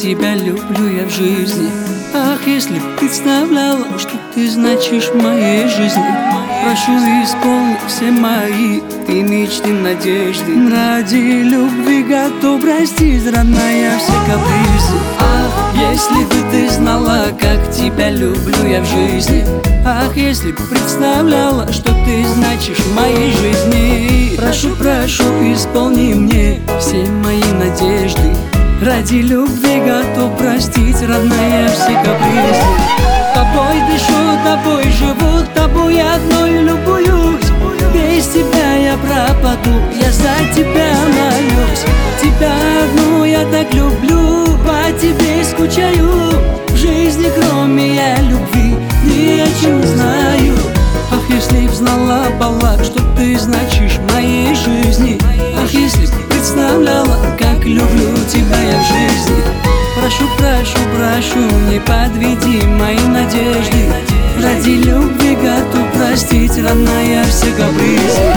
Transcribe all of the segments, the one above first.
тебя люблю я в жизни. Ах, если б представляла, что ты значишь в моей жизни. Прошу, исполни все мои ты мечты, надежды. Ради любви готов простить, родная, все капризы. Ах, если бы ты знала, как тебя люблю я в жизни. Ах, если бы представляла, что ты значишь в моей жизни. Прошу, прошу, исполни мне все мои надежды. Ради любви готов простить, родная, все капризы. Тобой дышу, тобой живу, тобой одной любуюсь. Без тебя я пропаду, я за тебя молюсь. Тебя одну я так люблю, по тебе скучаю. В жизни кроме я любви ни о чем не знаю. Ах, если б знала, Балак, что ты значишь в моей жизни. Ах, если б представляла, как люблю тебя я в жизни. Прошу, прошу, прошу, не подведи мои надежды. Ради любви готов простить, родная, все капризы.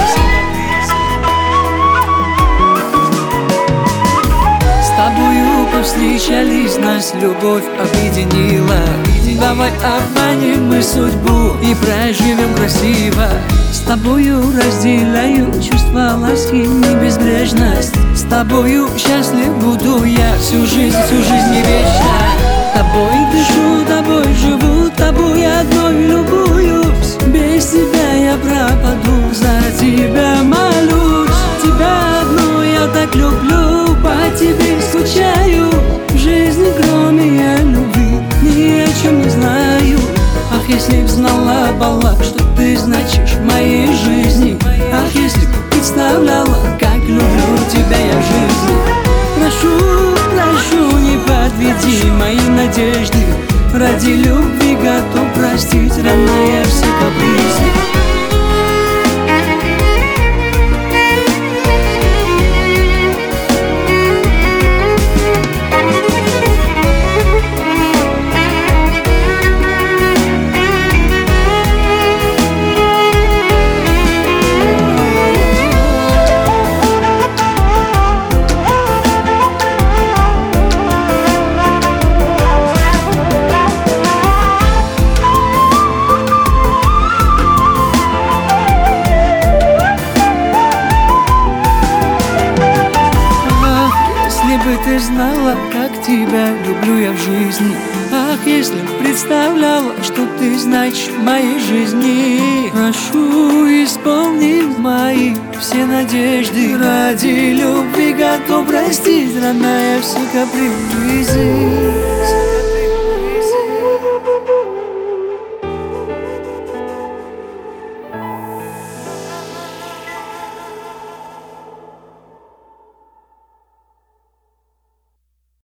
С тобою повстречались, нас любовь объединила. Давай обманем мы судьбу и проживем красиво. С тобою разделяю чувства ласки и безбрежность. С тобою счастлив буду я всю жизнь не вечно. Тобой дышу, тобой живу, тобой одной любуюсь. Без тебя я пропаду, за тебя молюсь. Тебя одну я так люблю, по тебе скучаю. В жизни кроме я любви ни о чем не знаю. Ах, если б знала, Балак, что ты значишь в моей жизни. Ах, если б представляла, как люблю тебя я в жизни. Прошу, прошу, не подведи мои надежды. Ради любви готов простить, родная, все капризы. Ты знала, как тебя люблю я в жизни. Ах, если б представляла, что ты значишь в моей жизни. Прошу, исполни мои все надежды. Ради любви готов простить, родная, все капризы.